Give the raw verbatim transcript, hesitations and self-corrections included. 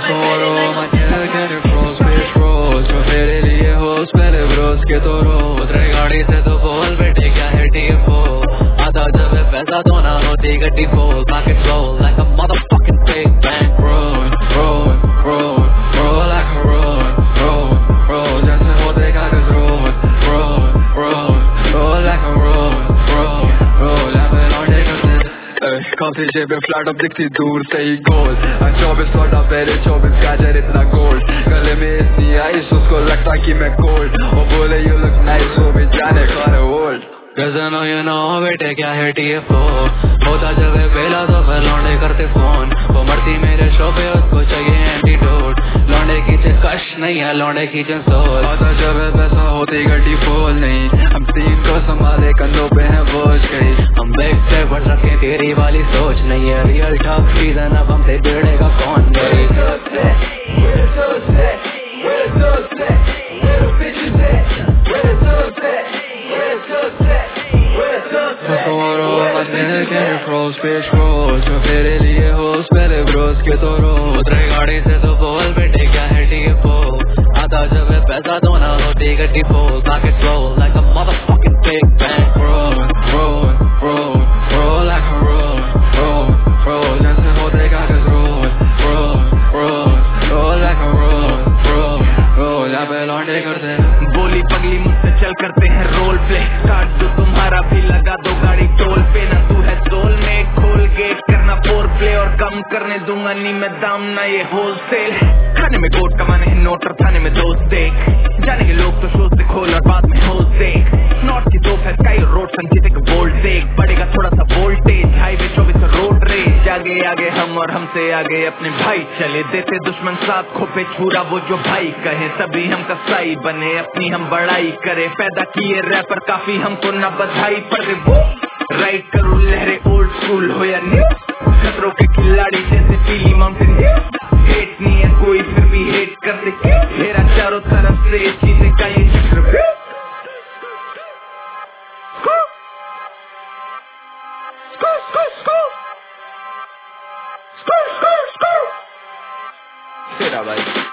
Tomorrow my nigga can cross bitch rose जो तेरे लिए होस पहले ब्रोस के तो रोज रे गाड़ी से तो बोल बेटे क्या है टी फो आता जब पैसा तो ना होती गड्डी फोल pockets roll like a motherfucking big bank roll roll roll roll like a roll roll roll जैसे होते कागज roll roll roll roll like a roll roll roll यहाँ पे लौटे करते काफी जेबें फ्लैट अब दिखती दूर से ही गोल चौबीस लौटा पहले चौबीस गाजर इतना गोल्ड गले में इतनी आइस उसको लगता कि मैं कोल्ड वो बोले यू लुक नाइस वो भी जाने खाने old Cause I know you know बेटे क्या है टी एफ ओ होता जब पहला तो फिर लौंडे करते फोन वो मरती मेरे शो पे उसको चाहिए एंटीडोट लौंडे खींचे कश नहीं है लौंडे खींचे सोल होता जब पैसा होती गड्डी फोल नहीं हम तीन को संभाले कंधों पे है बोझ गई हम बैग से बढ़ सके तेरी वाली सोच नहीं है रियल टॉक सीजन अब हमसे बिगड़ेगा कौन गई Cross bitch rose जो तेरे लिए होस पहले ब्रोस के तो रोज रे गाड़ी से तो बोल बेटे क्या है टी एफ ओ आता जब पैसा तो ना होती गड्डी फोल pockets roll like a motherfucking big bank roll roll roll roll like a roll roll roll जैसे होते कागज roll roll roll roll like a roll roll roll यहाँ पे लौंडे करते बोली पगली मुझसे चल करते हैं रोल प्ले काट दो तुम्हारा भी लगा दो गाड़ी टोल पे ना तू है सोल में खोल गेट करना फोर प्ले और कम करने दूंगा नहीं मैं दाम ना ये होलसेल खाने में गोट कमाने हैं नोट और थाने में दोस्त देख जाने के लोग तो शो से खोल और बाद में होल देख नॉर्थ की दो है स्काई रोड संजीते का बोल्ट देख बढ़ेगा थोड़ा सा वोल्टेज हाईवे चौबीस रोड रेज आगे आगे हम और हमसे आगे अपने भाई चले देते दुश्मन साथ खोपे छुरा वो जो भाई कहे तभी हम कसाई बने अपनी हम बड़ाई करे पैदा किए रैपर काफी हमको ना बधाई पर वो राइड करूँ लहरे ओल्ड स्कूल हो या न्यू खतरों के खिलाड़ी जैसे पीली माउंटेन हेट नहीं है कोई फिर भी हेट करते क्यों मेरा चारों तरफ से चीजें का ये